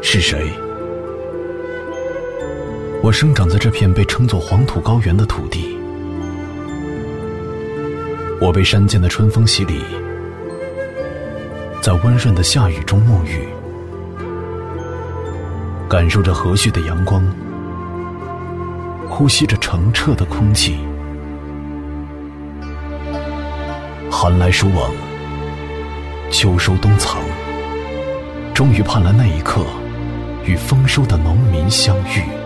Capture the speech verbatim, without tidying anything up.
是谁？我生长在这片被称作黄土高原的土地，我被山间的春风洗礼，在温润的夏雨中沐浴，感受着和煦的阳光，呼吸着澄澈的空气。寒来暑往，秋收冬藏，终于盼来那一刻，与丰收的农民相遇。